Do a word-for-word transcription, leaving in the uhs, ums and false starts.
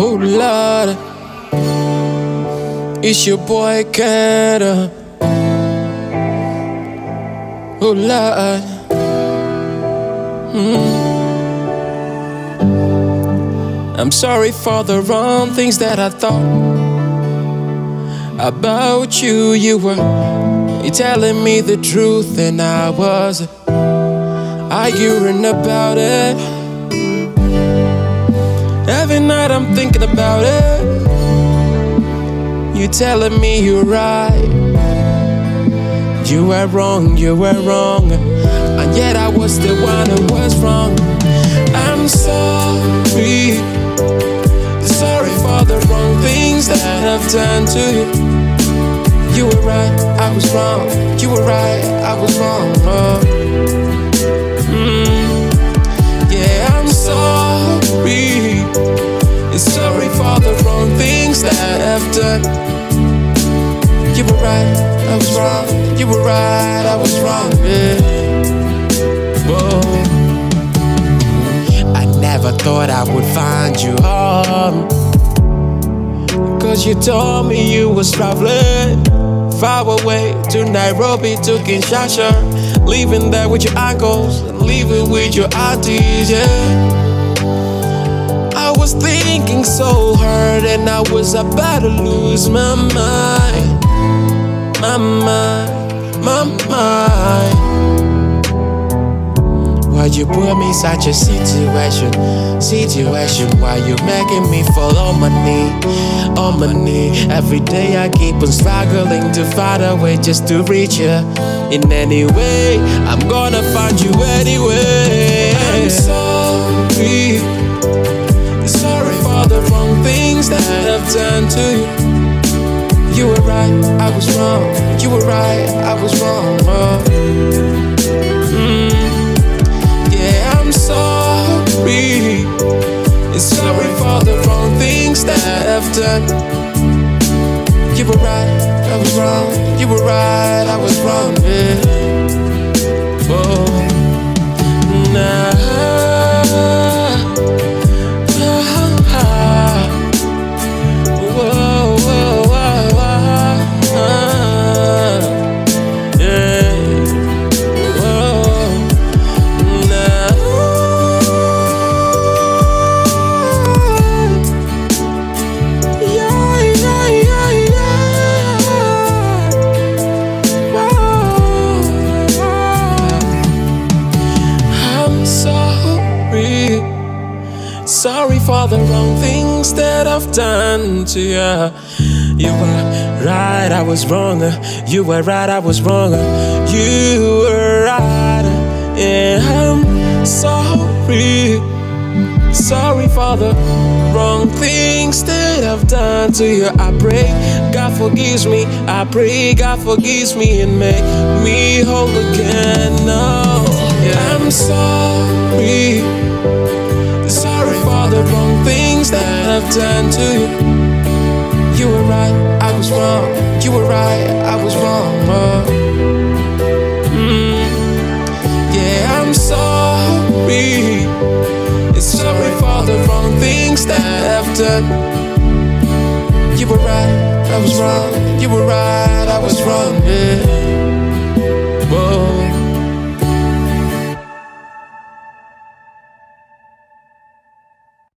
Oh Lord, it's your boy Canada. Oh Lord, mm. I'm sorry for the wrong things that I thought about you. You were you telling me the truth and I was arguing about it. Every night I'm thinking about it. You telling me you're right. You were wrong, you were wrong, and yet I was the one who was wrong. I'm sorry, sorry for the wrong things that I've done to you. You were right, I was wrong. You were right, I was wrong. Oh. Mm. Yeah, I'm sorry. Sorry for the wrong things that I've done. You were right, I was wrong. You were right, I was wrong. Yeah. Whoa. I never thought I would find you home, cause you told me you was traveling far away to Nairobi, to Kinshasa, leaving there with your uncles and leaving with your aunties, yeah. I was thinking so hard and I was about to lose my mind, my mind, my mind. Why you put me in such a situation, situation? Why you making me fall on my knee, on my knee? Every day I keep on struggling to find a way just to reach you. In any way, I'm gonna find you anyway. I'm sorry, sorry for the wrong things that I've done to you. You were right, I was wrong. You were right, I was wrong. Oh. Mm. Yeah, I'm sorry. Sorry for the wrong things that I've done. You were right, I was wrong. You were right, I was wrong. Yeah. Whoa. Nah. Sorry for the wrong things that I've done to you. You were right, I was wrong. You were right, I was wrong. You were right, yeah, I'm sorry. Sorry for the wrong things that I've done to you. I pray God forgives me. I pray God forgives me and make me whole again. No, yeah. I'm sorry. Sorry for the wrong things that I've done to you. You were right, I was wrong. You were right, I was wrong. Oh. Mm. Yeah, I'm sorry. Sorry for the wrong things that I've done. You were right, I was wrong. You were right, I was wrong. Yeah.